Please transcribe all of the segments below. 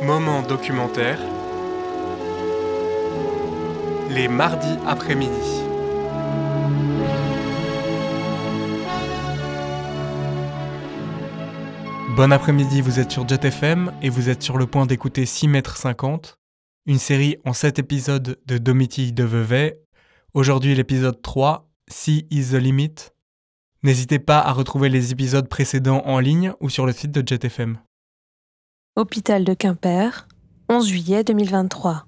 Moment documentaire, les mardis après-midi. Bon après-midi, vous êtes sur Jet FM et vous êtes sur le point d'écouter 6 mètres 50, une série en 7 épisodes de Domitille de Vevey. Aujourd'hui l'épisode 3, Sea is the Limit. N'hésitez pas à retrouver les épisodes précédents en ligne ou sur le site de Jet FM. Hôpital de Quimper, 11 juillet 2023.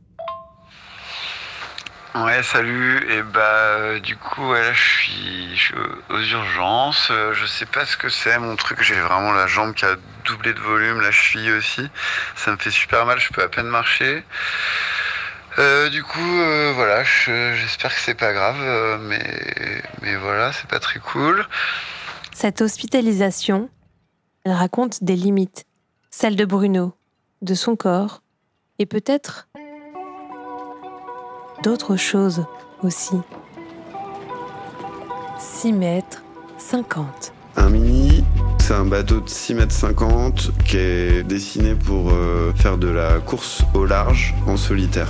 Ouais, salut. Et du coup, là, je suis aux urgences. Je sais pas ce que c'est, mon truc. J'ai vraiment la jambe qui a doublé de volume, la cheville aussi. Ça me fait super mal, je peux à peine marcher. Voilà, j'espère que c'est pas grave, mais voilà, c'est pas très cool. Cette hospitalisation, elle raconte des limites, celles de Bruno, de son corps, et peut-être d'autres choses aussi. 6 mètres 50. Un mini, c'est un bateau de 6 mètres 50 qui est dessiné pour faire de la course au large en solitaire.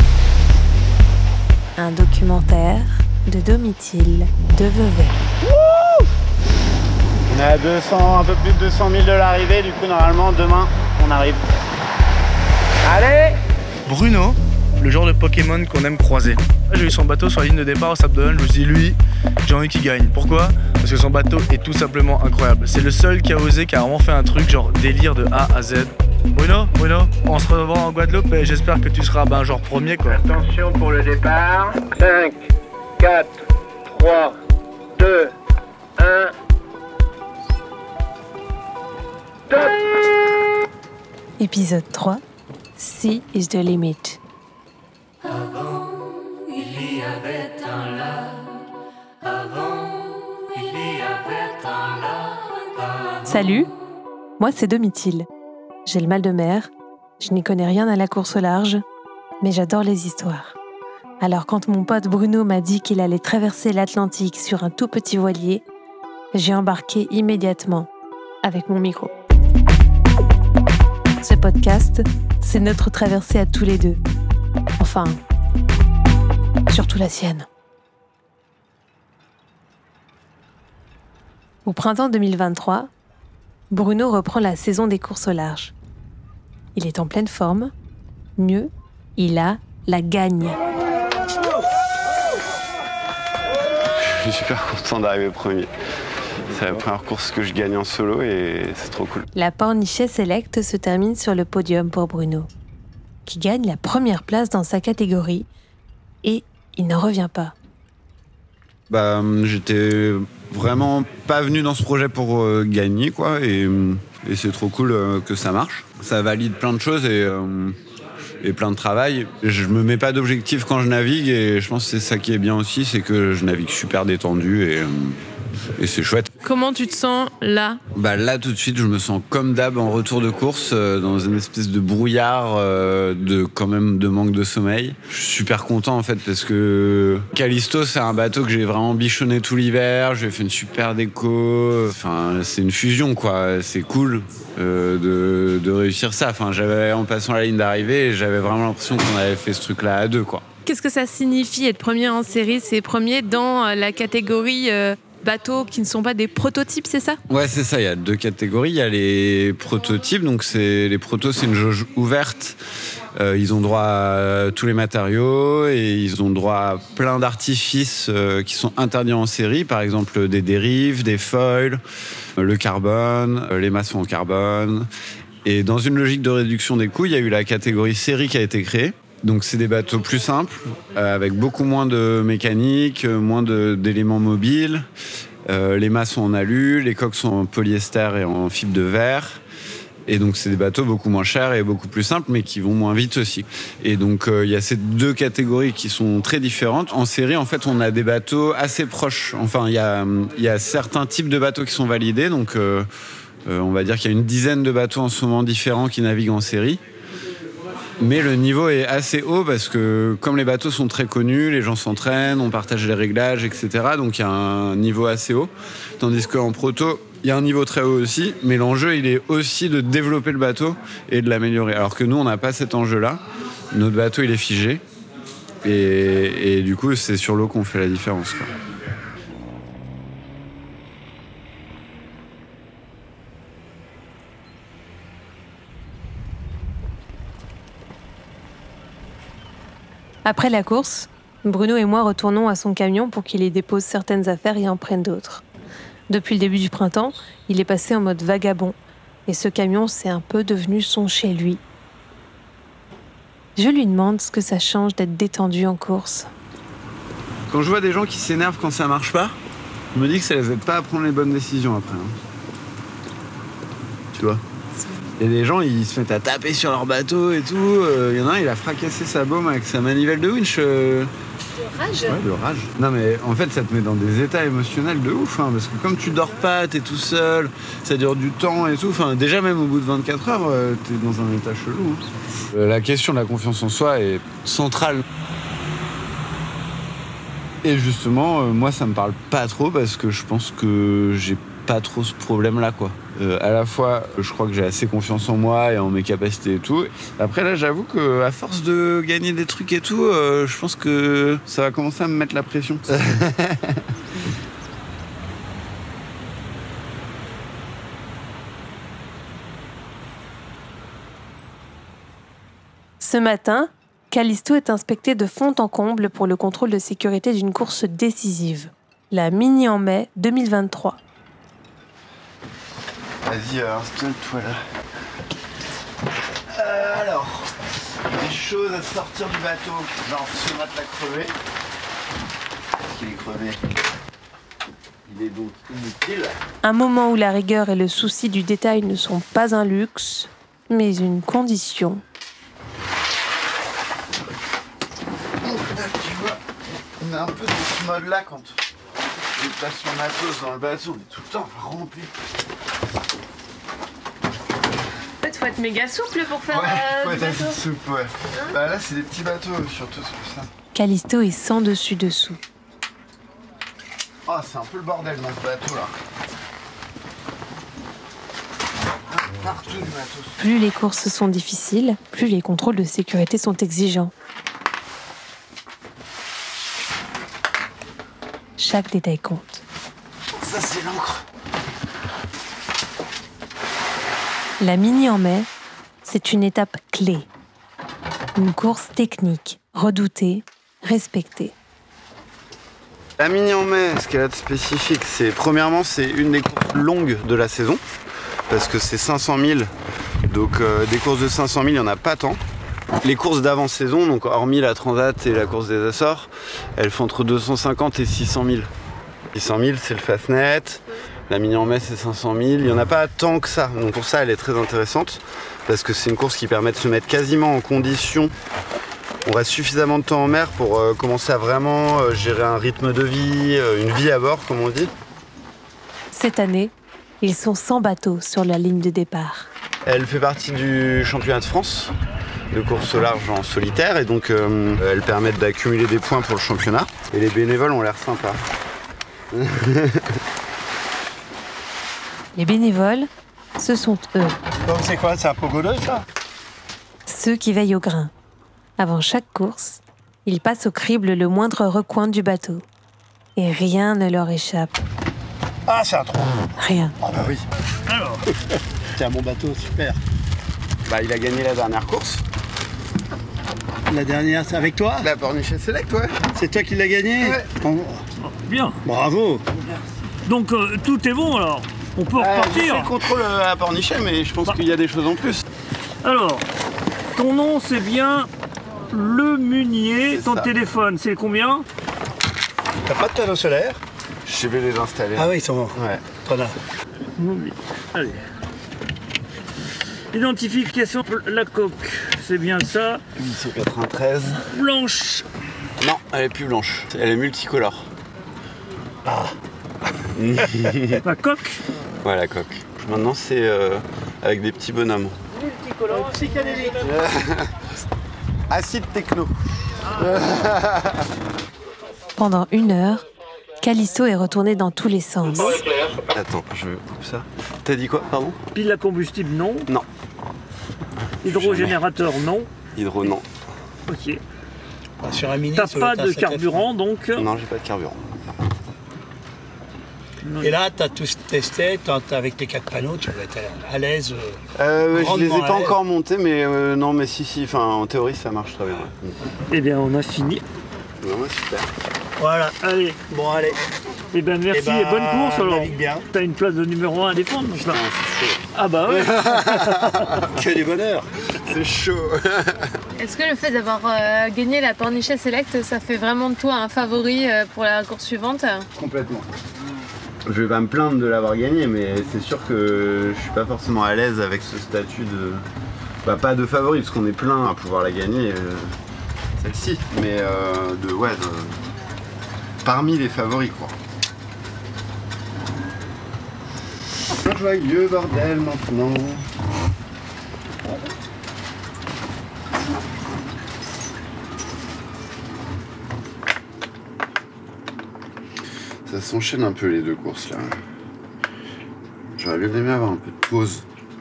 Un documentaire de Domitille de Vevey. On est à 200, un peu plus de 200 000 de l'arrivée, du coup normalement demain on arrive. Allez! Bruno, le genre de Pokémon qu'on aime croiser. J'ai vu son bateau sur la ligne de départ au Sable d'Olonne, je me suis dit lui, j'ai envie qu'il gagne. Pourquoi ? Parce que son bateau est tout simplement incroyable. C'est le seul qui a osé, qui a vraiment fait un truc genre délire de A à Z. Bruno, on se revoit en Guadeloupe et j'espère que tu seras genre premier quoi. Attention pour le départ. 5, 4, 3, 2, 1. Top! Épisode 3, Sea is the Limit. Avant, il y avait un lac. Avant, il y avait un lac. Salut, moi c'est Domitille. J'ai le mal de mer, je n'y connais rien à la course au large, mais j'adore les histoires. Alors quand mon pote Bruno m'a dit qu'il allait traverser l'Atlantique sur un tout petit voilier, j'ai embarqué immédiatement avec mon micro. Ce podcast, c'est notre traversée à tous les deux. Enfin, surtout la sienne. Au printemps 2023, Bruno reprend la saison des courses au large. Il est en pleine forme. Mieux, il a la gagne. Je suis super content d'arriver premier. C'est la première course que je gagne en solo et c'est trop cool. La Pornichet Select se termine sur le podium pour Bruno, qui gagne la première place dans sa catégorie et il n'en revient pas. J'étais vraiment pas venu dans ce projet pour gagner quoi et c'est trop cool que ça marche. Ça valide plein de choses et plein de travail. Je me mets pas d'objectif quand je navigue et je pense que c'est ça qui est bien aussi, c'est que je navigue super détendu et c'est chouette. Comment tu te sens là ? Là tout de suite je me sens comme d'hab en retour de course dans une espèce de brouillard de manque de sommeil. Je suis super content en fait parce que Callisto c'est un bateau que j'ai vraiment bichonné tout l'hiver, j'ai fait une super déco, c'est une fusion quoi, c'est cool de réussir ça. J'avais en passant la ligne d'arrivée, j'avais vraiment l'impression qu'on avait fait ce truc là à deux quoi. Qu'est-ce que ça signifie être premier en série ? C'est premier dans la catégorie bateaux qui ne sont pas des prototypes, c'est ça ? Ouais, c'est ça. Il y a 2 catégories. Il y a les prototypes. Donc, les protos, c'est une jauge ouverte. Ils ont droit à tous les matériaux et ils ont droit à plein d'artifices qui sont interdits en série. Par exemple, des dérives, des foils, le carbone, les maçons en carbone. Et dans une logique de réduction des coûts, il y a eu la catégorie série qui a été créée. Donc c'est des bateaux plus simples, avec beaucoup moins de mécanique, moins d'éléments mobiles. Les mâts sont en alu, les coques sont en polyester et en fibre de verre. Et donc c'est des bateaux beaucoup moins chers et beaucoup plus simples, mais qui vont moins vite aussi. Et donc il y a ces 2 catégories qui sont très différentes. En série, en fait, on a des bateaux assez proches. Enfin, il y a certains types de bateaux qui sont validés. Donc on va dire qu'il y a une dizaine de bateaux en ce moment différents qui naviguent en série. Mais le niveau est assez haut parce que comme les bateaux sont très connus, les gens s'entraînent, on partage les réglages, etc. Donc il y a un niveau assez haut. Tandis qu'en proto, Il y a un niveau très haut aussi, mais l'enjeu, il est aussi de développer le bateau et de l'améliorer. Alors que nous, on n'a pas cet enjeu-là. Notre bateau, il est figé. Et du coup, c'est sur l'eau qu'on fait la différence, quoi. Après la course, Bruno et moi retournons à son camion pour qu'il y dépose certaines affaires et en prenne d'autres. Depuis le début du printemps, il est passé en mode vagabond et ce camion, c'est un peu devenu son chez lui. Je lui demande ce que ça change d'être détendu en course. Quand je vois des gens qui s'énervent quand ça marche pas, je me dis que ça les aide pas à prendre les bonnes décisions après. Tu vois ? Il y a des gens, ils se mettent à taper sur leur bateau et tout. Il y en a un, il a fracassé sa baume avec sa manivelle de winch. De rage. Ouais, de rage. Non mais en fait, ça te met dans des états émotionnels de ouf, hein, parce que comme tu dors pas, t'es tout seul, ça dure du temps et tout. Enfin, déjà même au bout de 24 heures, t'es dans un état chelou. Hein. La question de la confiance en soi est centrale. Et justement, moi, ça me parle pas trop parce que je pense que j'ai pas trop ce problème-là, quoi. À la fois, je crois que j'ai assez confiance en moi et en mes capacités et tout. Après, là, j'avoue qu'à force de gagner des trucs et tout, je pense que ça va commencer à me mettre la pression. Ce matin, Callisto est inspecté de fond en comble pour le contrôle de sécurité d'une course décisive, la Mini en mai 2023. Vas-y, installe-toi là. Alors, des choses à sortir du bateau. Genre, ce matelas crevé. Parce qu'il est crevé. Il est donc inutile. Un moment où la rigueur et le souci du détail ne sont pas un luxe, mais une condition. Tu vois, on est un peu dans ce mode-là quand on place son matos dans le bateau. On est tout le temps rempli. En fait, faut être méga souple pour faire faut du être bateau. assez souple, ouais. Bah là, c'est des petits bateaux, surtout, c'est pour ça. Callisto est sans dessus-dessous. Oh, c'est un peu le bordel dans ce bateau-là. Partout du bateau. Plus les courses sont difficiles, plus les contrôles de sécurité sont exigeants. Chaque détail compte. Ça, c'est l'encre. La Mini en mai, c'est une étape clé. Une course technique, redoutée, respectée. La Mini en mai, ce qu'elle a de spécifique, c'est premièrement, c'est une des courses longues de la saison, parce que c'est 500 000. Donc des courses de 500 000, il n'y en a pas tant. Les courses d'avant-saison, donc hormis la Transat et la course des Açores, elles font entre 250 et 600 000. 600 000, c'est le Fastnet. La Mini en mai, c'est 500 000. Il n'y en a pas tant que ça. Donc pour ça, elle est très intéressante, parce que c'est une course qui permet de se mettre quasiment en condition. On reste suffisamment de temps en mer pour commencer à vraiment gérer un rythme de vie, une vie à bord, comme on dit. Cette année, ils sont 100 bateaux sur la ligne de départ. Elle fait partie du championnat de France de course au large en solitaire, et donc elles permettent d'accumuler des points pour le championnat. Et les bénévoles ont l'air sympas. Les bénévoles, ce sont eux, Donc c'est quoi, c'est un pogodo ça? ceux qui veillent au grain. Avant chaque course, ils passent au crible le moindre recoin du bateau. Et rien ne leur échappe. Ah, c'est un trou. Rien. Ah bah oui. Alors, c'est un bon bateau, super. Bah, il a gagné la dernière course. La dernière, c'est avec toi? La Pornichet Select, ouais. C'est toi qui l'as gagné? Ouais. Bon, Bien. bravo. Donc tout est bon alors. On peut J'ai fait repartir. le contrôle à la Pornichet, mais je pense qu'il y a des choses en plus. Alors, ton nom c'est bien Le Munier. C'est Ton ça. téléphone c'est combien? T'as pas de panneau solaire? Je vais les installer. Ah oui, ils sont Ouais. preneurs. Allez. Identification, la coque, c'est bien ça. 893. Blanche. Non, elle est plus blanche. Elle est multicolore. La coque. Ouais, la coque. Maintenant, c'est avec des petits bonhommes. Psychédélique. Acide techno. Pendant 1 heure, Callisto est retourné dans tous les sens. Attends, je coupe ça. T'as dit quoi, pardon? Pile à combustible, non. Non. Hydrogénérateur, non. Hydro, non. Ok. Sur un mini, T'as ça pas doit être de un sacré carburant, donc. Non, j'ai pas de carburant. fond. Et là, tu as tout testé, avec tes 4 panneaux, tu vas être à l'aise. Je les ai grandement pas à l'aise. encore montés, mais non, mais si, enfin, en théorie, ça marche très bien. Ouais. Eh bien, on a fini. Non, ouais, super. Voilà. Allez. Bon, allez. Eh bien, merci Eh ben, et bonne course alors. navigue bien. T'as une place de numéro 1 à défendre, donc là. Putain, c'est chaud. Ah bah ouais. Que du bonheur. C'est chaud. Est-ce que le fait d'avoir gagné la Pornichet Select, ça fait vraiment de toi un favori pour la course suivante? Complètement. Je vais pas me plaindre de l'avoir gagné, mais c'est sûr que je suis pas forcément à l'aise avec ce statut de... Bah, pas de favori, parce qu'on est plein à pouvoir la gagner, celle-ci, mais parmi les favoris, quoi. Un joyeux bordel maintenant. Ça s'enchaîne un peu les deux courses là. J'aurais bien aimé avoir un peu de pause.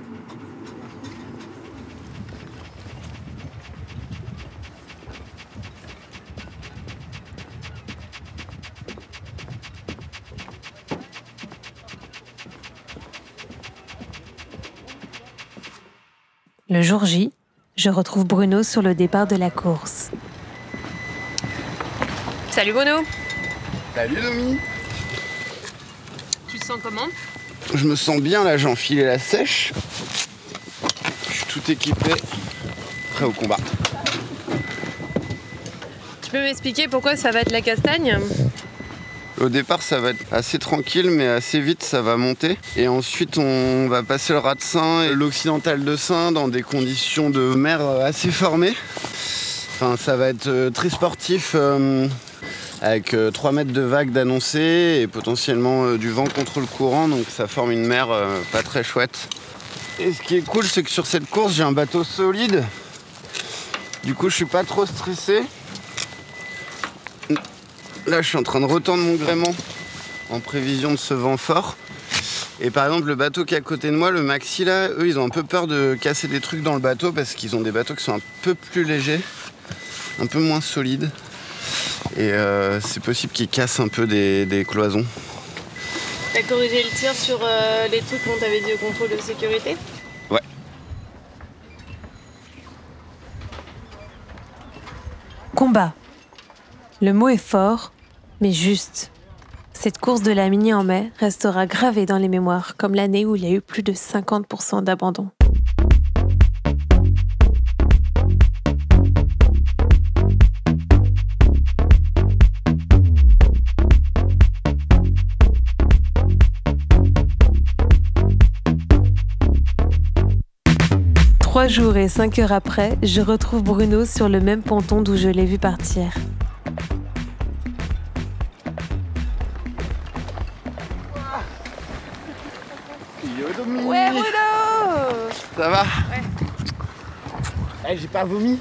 Le jour J, je retrouve Bruno sur le départ de la course. Salut Bruno. Salut Domi. Tu te sens comment? Je me sens bien là, j'ai enfilé la sèche. Je suis tout équipé, prêt au combat. Tu peux m'expliquer pourquoi ça va être la castagne? Au départ, ça va être assez tranquille, mais assez vite, ça va monter. Et ensuite, on va passer le raz de Seine et l'occidental de Seine dans des conditions de mer assez formées. Enfin, ça va être très sportif, avec 3 mètres de vagues d'annoncé et potentiellement du vent contre le courant. Donc ça forme une mer pas très chouette. Et ce qui est cool, c'est que sur cette course, j'ai un bateau solide. Du coup, je suis pas trop stressé. Là, je suis en train de retendre mon gréement en prévision de ce vent fort. Et par exemple, le bateau qui est à côté de moi, le Maxi, là, eux, ils ont un peu peur de casser des trucs dans le bateau parce qu'ils ont des bateaux qui sont un peu plus légers, un peu moins solides. Et c'est possible qu'ils cassent un peu des cloisons. T'as corrigé le tir sur les trucs qu'on t'avait dit au contrôle de sécurité? Ouais. Combat. Le mot est fort, mais juste. Cette course de la Mini en mai restera gravée dans les mémoires comme l'année où il y a eu plus de 50% d'abandon. Trois jours et 5 heures après, je retrouve Bruno sur le même ponton d'où je l'ai vu partir. Yo Domi. Ouais Bruno. Ça va? Ouais. Eh, j'ai pas vomi.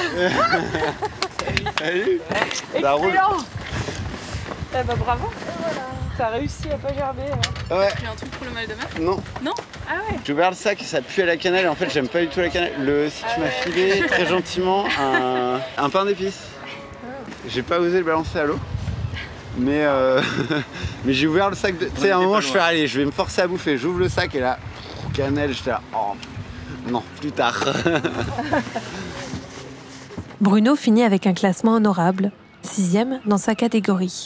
Salut. Ça roule. Excellent. Eh bah bravo. T'as réussi à pas gerber. Ouais. Tu as un truc pour le mal de mer? Non. Non? Ah ouais. J'ai ouvert le sac et ça pue à la cannelle. En fait, j'aime pas du tout la cannelle. Si tu m'as filé très gentiment un pain d'épices. J'ai pas osé le balancer à l'eau. Mais, mais j'ai ouvert le sac. Tu sais, à un moment, je fais allez, je vais me forcer à bouffer. J'ouvre le sac et là, cannelle, j'étais là. Oh, non, plus tard. Bruno finit avec un classement honorable, 6e dans sa catégorie.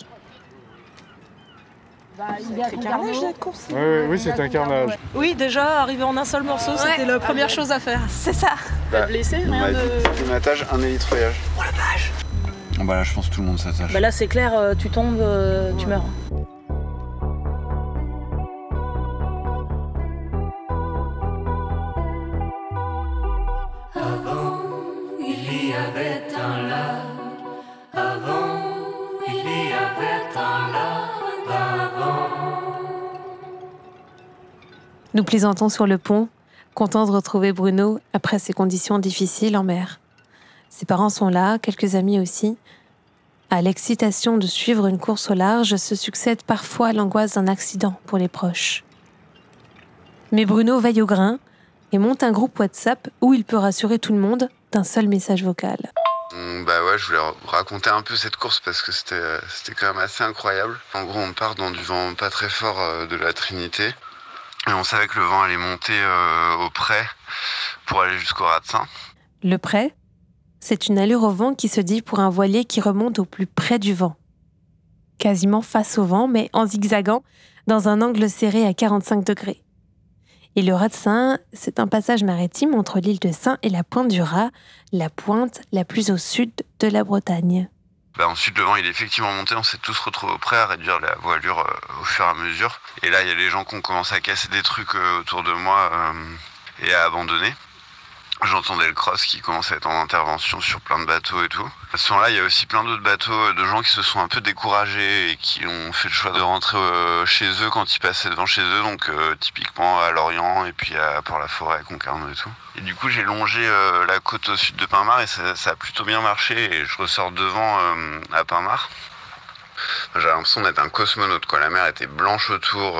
C'est carnage la course. Oui, c'est un carnage. Oui, déjà, arriver en un seul morceau, c'était la première chose à faire. C'est ça. Bah, blessé, on m'a rien dit de... climatage, un élitroyage. Oh la vache. Bah là, je pense que tout le monde s'attache. Bah là, c'est clair, tu tombes, tu meurs. Avant, il y avait un lac. Avant, il y avait un lac. Avant. Nous plaisantons sur le pont, contents de retrouver Bruno après ces conditions difficiles en mer. Ses parents sont là, quelques amis aussi. À l'excitation de suivre une course au large se succède parfois l'angoisse d'un accident pour les proches. Mais Bruno veille au grain et monte un groupe WhatsApp où il peut rassurer tout le monde d'un seul message vocal. Je voulais raconter un peu cette course parce que c'était quand même assez incroyable. En gros, on part dans du vent pas très fort de la Trinité. Et on savait que le vent allait monter au pré pour aller jusqu'au Ratsin. Le pré, c'est une allure au vent qui se dit pour un voilier qui remonte au plus près du vent. Quasiment face au vent, mais en zigzagant, dans un angle serré à 45 degrés. Et le Ratsin, c'est un passage maritime entre l'île de Sein et la pointe du Raz, la pointe la plus au sud de la Bretagne. Ensuite, le vent il est effectivement monté, on s'est tous retrouvés au pré à réduire la voilure au fur et à mesure. Et là, il y a les gens qui ont commencé à casser des trucs autour de moi et à abandonner. J'entendais le cross qui commençait à être en intervention sur plein de bateaux et tout. À ce moment-là, il y a aussi plein d'autres bateaux, de gens qui se sont un peu découragés et qui ont fait le choix de rentrer chez eux quand ils passaient devant chez eux, donc typiquement à Lorient et puis à Port-la-Forêt, à Concarneau et tout. Et du coup, j'ai longé la côte au sud de Pinmar et ça a plutôt bien marché et je ressors devant à Pinmar. J'avais l'impression d'être un cosmonaute, quoi. La mer était blanche autour,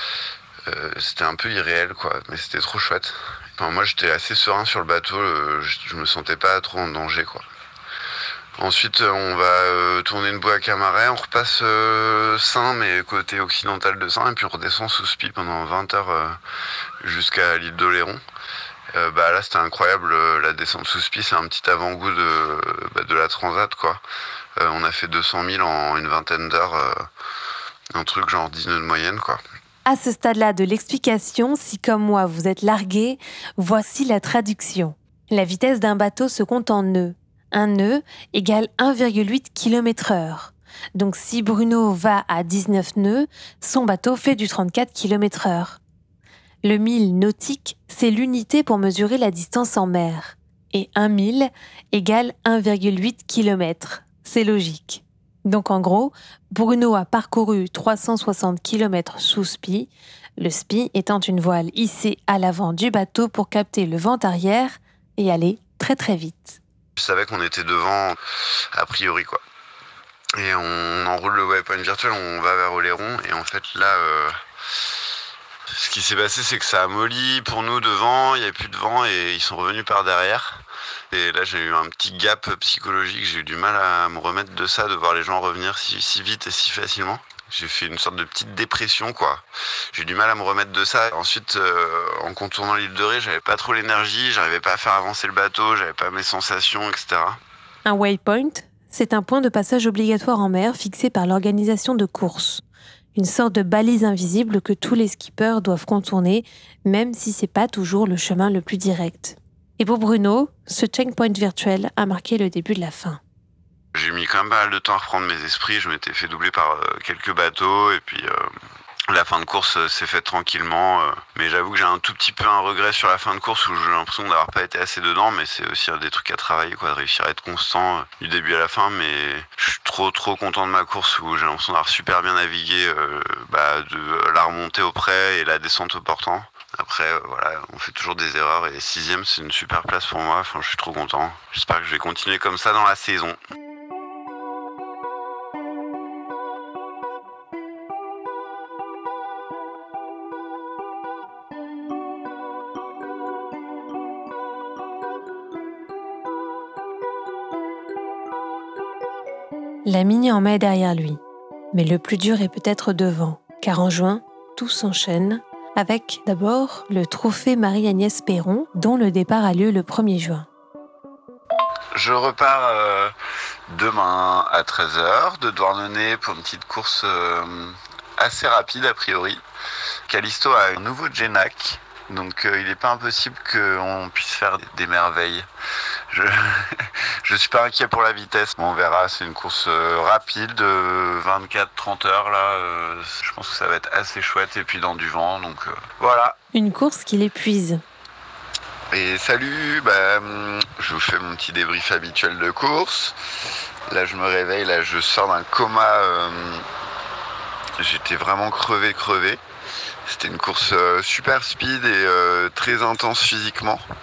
c'était un peu irréel, quoi, mais c'était trop chouette. Moi, j'étais assez serein sur le bateau, je me sentais pas trop en danger, quoi. Ensuite, on va tourner une bouée à Camaret, on repasse Sein, mais côté occidental de Sein, et puis on redescend sous Spi pendant 20 heures jusqu'à l'île d'Oléron. Là, c'était incroyable, la descente sous Spi, c'est un petit avant-goût de la Transat, quoi. On a fait 200 000 en une vingtaine d'heures, un truc genre 10 nœuds de moyenne, quoi. À ce stade-là de l'explication, si comme moi vous êtes largué, voici la traduction. La vitesse d'un bateau se compte en nœuds. Un nœud égale 1,8 km/h. Donc si Bruno va à 19 nœuds, son bateau fait du 34 km/h. Le mille nautique, c'est l'unité pour mesurer la distance en mer. Et 1 mille égale 1,8 km. C'est logique. Donc en gros, Bruno a parcouru 360 km sous Spi, le Spi étant une voile hissée à l'avant du bateau pour capter le vent arrière et aller très très vite. Je savais qu'on était devant, a priori, quoi. Et on enroule le waypoint virtuel, on va vers Oléron, et en fait là, ce qui s'est passé, c'est que ça a molli pour nous devant, il n'y avait plus de vent et ils sont revenus par derrière. Et là, j'ai eu un petit gap psychologique, j'ai eu du mal à me remettre de ça, de voir les gens revenir si vite et si facilement. J'ai fait une sorte de petite dépression, quoi. J'ai eu du mal à me remettre de ça. Ensuite, en contournant l'île de Ré, j'avais pas trop l'énergie, j'arrivais pas à faire avancer le bateau, j'avais pas mes sensations, etc. Un waypoint, c'est un point de passage obligatoire en mer fixé par l'organisation de course. Une sorte de balise invisible que tous les skippers doivent contourner, même si c'est pas toujours le chemin le plus direct. Et pour Bruno, ce checkpoint virtuel a marqué le début de la fin. J'ai mis quand même pas mal de temps à reprendre mes esprits, je m'étais fait doubler par quelques bateaux et puis la fin de course s'est faite tranquillement. Mais j'avoue que j'ai un tout petit peu un regret sur la fin de course où j'ai l'impression d'avoir pas été assez dedans, mais c'est aussi des trucs à travailler, quoi, de réussir à être constant du début à la fin. Mais je suis trop content de ma course où j'ai l'impression d'avoir super bien navigué de la remontée au pré et la descente au portant. Après, voilà, on fait toujours des erreurs et 6e, c'est une super place pour moi. Enfin, je suis trop content. J'espère que je vais continuer comme ça dans la saison. La Mini en mai est derrière lui. Mais le plus dur est peut-être devant, car en juin, tout s'enchaîne, avec d'abord le trophée Marie-Agnès Perron, dont le départ a lieu le 1er juin. Je repars demain à 13h de Douarnenez pour une petite course assez rapide a priori. Callisto a un nouveau Genac, donc il n'est pas impossible qu'on puisse faire des merveilles. Je suis pas inquiet pour la vitesse. On verra, c'est une course rapide de 24-30 heures là. Je pense que ça va être assez chouette et puis dans du vent, donc voilà. Une course qui l'épuise. Et salut, je vous fais mon petit débrief habituel de course. Là je me réveille, là je sors d'un coma. J'étais vraiment crevé. C'était une course super speed et très intense physiquement.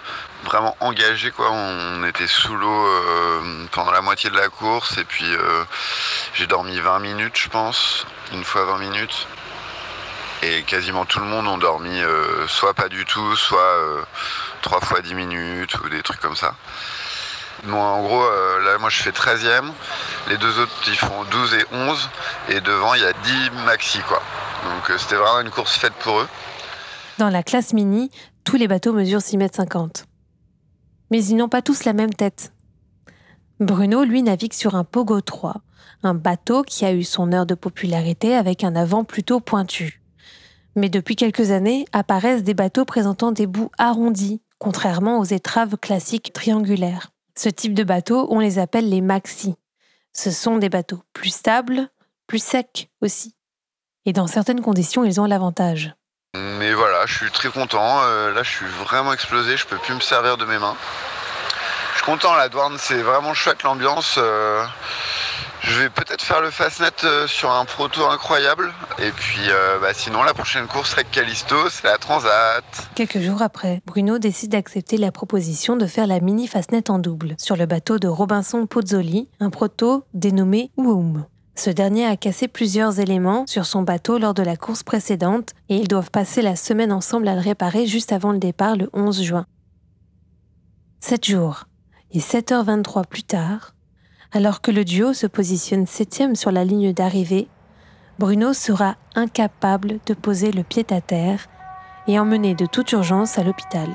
vraiment engagé, quoi. On était sous l'eau pendant la moitié de la course et puis j'ai dormi 20 minutes, je pense, une fois 20 minutes. Et quasiment tout le monde ont dormi soit pas du tout, soit 3 fois 10 minutes ou des trucs comme ça. Bon, en gros, là, moi, je fais 13e. Les deux autres, ils font 12 et 11. Et devant, il y a 10 maxi, quoi. Donc, c'était vraiment une course faite pour eux. Dans la classe mini, tous les bateaux mesurent 6,50 m. Mais ils n'ont pas tous la même tête. Bruno, lui, navigue sur un Pogo 3, un bateau qui a eu son heure de popularité avec un avant plutôt pointu. Mais depuis quelques années, apparaissent des bateaux présentant des bouts arrondis, contrairement aux étraves classiques triangulaires. Ce type de bateaux, on les appelle les maxi. Ce sont des bateaux plus stables, plus secs aussi. Et dans certaines conditions, ils ont l'avantage. Mais voilà, je suis très content. Là, je suis vraiment explosé. Je peux plus me servir de mes mains. Je suis content, la Douarn, c'est vraiment chouette l'ambiance. Je vais peut-être faire le Fastnet sur un proto incroyable. Et puis, sinon, la prochaine course avec Callisto, c'est la Transat. Quelques jours après, Bruno décide d'accepter la proposition de faire la mini Fastnet en double sur le bateau de Robinson Pozzoli, un proto dénommé Woom. Ce dernier a cassé plusieurs éléments sur son bateau lors de la course précédente et ils doivent passer la semaine ensemble à le réparer juste avant le départ le 11 juin. 7 jours et 7h23 plus tard, alors que le duo se positionne 7e sur la ligne d'arrivée, Bruno sera incapable de poser le pied à terre et emmené de toute urgence à l'hôpital.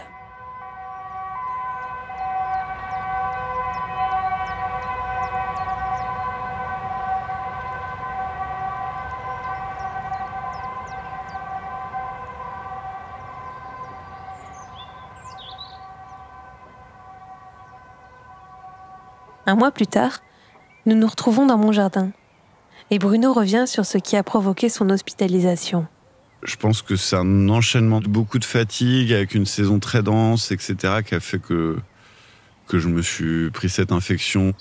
Un mois plus tard, nous nous retrouvons dans mon jardin. Et Bruno revient sur ce qui a provoqué son hospitalisation. Je pense que c'est un enchaînement de beaucoup de fatigue, avec une saison très dense, etc., qui a fait que je me suis pris cette infection.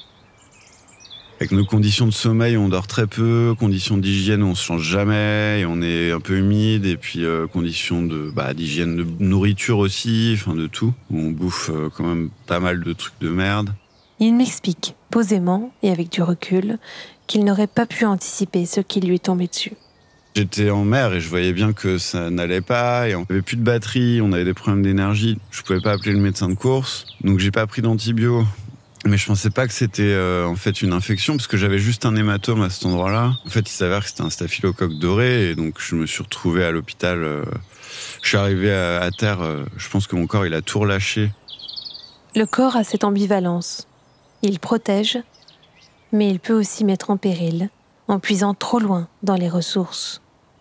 Avec nos conditions de sommeil, on dort très peu, conditions d'hygiène, on se change jamais, et on est un peu humide, et puis conditions d'hygiène de nourriture aussi, enfin de tout, où on bouffe quand même pas mal de trucs de merde. Il m'explique, posément et avec du recul, qu'il n'aurait pas pu anticiper ce qui lui est tombé dessus. J'étais en mer et je voyais bien que ça n'allait pas, et on avait plus de batterie, on avait des problèmes d'énergie, je pouvais pas appeler le médecin de course, donc j'ai pas pris d'antibio. Mais je pensais pas que c'était en fait une infection, parce que j'avais juste un hématome à cet endroit-là. En fait, il s'avère que c'était un staphylocoque doré, et donc je me suis retrouvé à l'hôpital. Je suis arrivé à terre, je pense que mon corps il a tout relâché. Le corps a cette ambivalence. Il protège, mais il peut aussi mettre en péril, en puisant trop loin dans les ressources.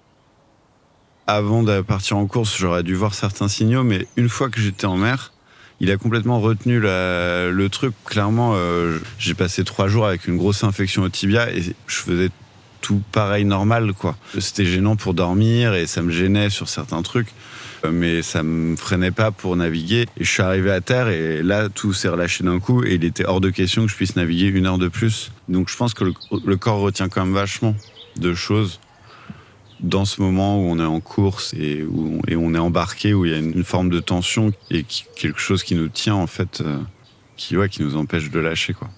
Avant de partir en course, j'aurais dû voir certains signaux, mais une fois que j'étais en mer, il a complètement retenu le truc. Clairement, j'ai passé 3 jours avec une grosse infection au tibia et je faisais tout pareil normal, quoi. C'était gênant pour dormir et ça me gênait sur certains trucs, mais ça me freinait pas pour naviguer. Et je suis arrivé à terre et là, tout s'est relâché d'un coup et il était hors de question que je puisse naviguer 1 heure de plus. Donc je pense que le corps retient quand même vachement de choses dans ce moment où on est en course et où on est embarqué, où il y a une forme de tension et quelque chose qui nous tient en fait, qui nous empêche de lâcher, quoi.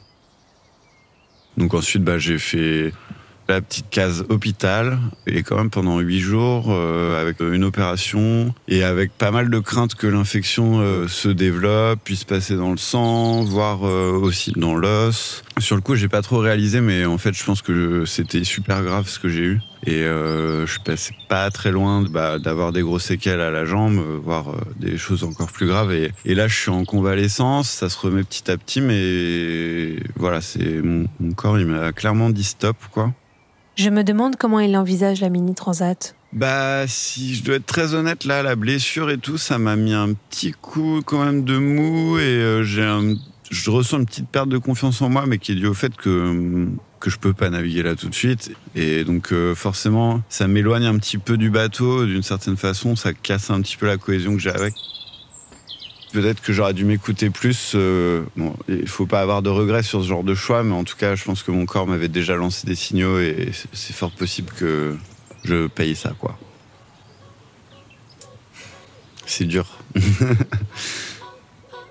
Donc ensuite, j'ai fait la petite case hôpital, et quand même pendant 8 jours, avec une opération, et avec pas mal de craintes que l'infection se développe, puisse passer dans le sang, voire aussi dans l'os. Sur le coup, j'ai pas trop réalisé, mais en fait, je pense que c'était super grave ce que j'ai eu. Et je suis passé pas très loin d'avoir des grosses séquelles à la jambe, voire des choses encore plus graves. Et là, je suis en convalescence, ça se remet petit à petit, mais voilà, c'est mon corps, il m'a clairement dit stop, quoi. Je me demande comment il envisage la mini transat. Si je dois être très honnête, là, la blessure et tout, ça m'a mis un petit coup quand même de mou, et je ressens une petite perte de confiance en moi, mais qui est due au fait que je peux pas naviguer là tout de suite. Et donc forcément, ça m'éloigne un petit peu du bateau, d'une certaine façon, ça casse un petit peu la cohésion que j'ai avec. Peut-être que j'aurais dû m'écouter plus. Il faut pas avoir de regrets sur ce genre de choix, mais en tout cas, je pense que mon corps m'avait déjà lancé des signaux et c'est fort possible que je paye ça, quoi. C'est dur.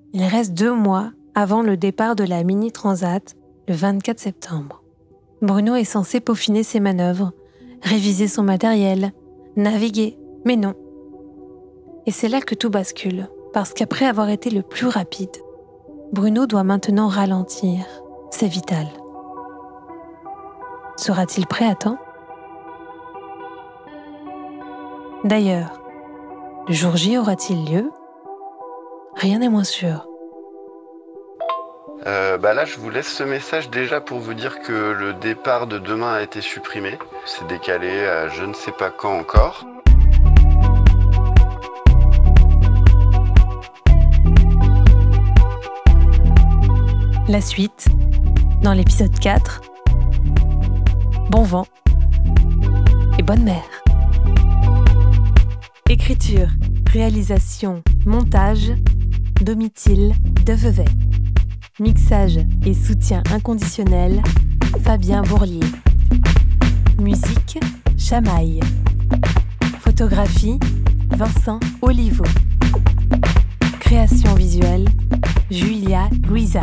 Il reste 2 mois avant le départ de la Mini Transat, le 24 septembre. Bruno est censé peaufiner ses manœuvres, réviser son matériel, naviguer, mais non. Et c'est là que tout bascule, parce qu'après avoir été le plus rapide, Bruno doit maintenant ralentir. C'est vital. Sera-t-il prêt à temps ? D'ailleurs, le jour J aura-t-il lieu ? Rien n'est moins sûr. Là, je vous laisse ce message déjà pour vous dire que le départ de demain a été supprimé. C'est décalé à je ne sais pas quand encore. La suite, dans l'épisode 4. Bon vent et bonne mer. Écriture, réalisation, montage, Domitil Devevey. Mixage et soutien inconditionnel, Fabien Bourlier. Musique, Chamaille. Photographie, Vincent Olivo. Création visuelle, Julia Luisa.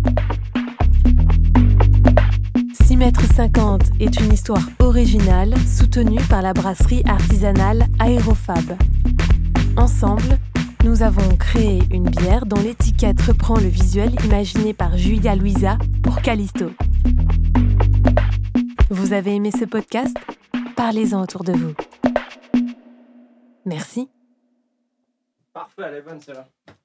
6,50 m est une histoire originale soutenue par la brasserie artisanale Aérofab. Ensemble, nous avons créé une bière dont l'étiquette reprend le visuel imaginé par Julia Luisa pour Callisto. Vous avez aimé ce podcast ? Parlez-en autour de vous. Merci. Parfait, elle est bonne celle-là.